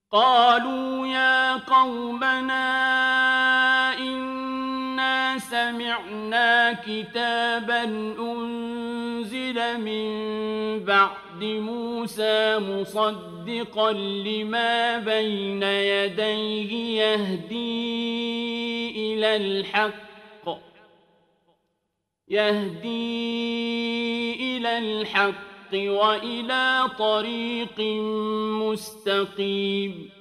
قالوا يا قومنا إنا سمعنا كتابا أنزل من بعد موسى مصدقا لما بين يديه يهدي إلى الحق وإلى طريق مستقيم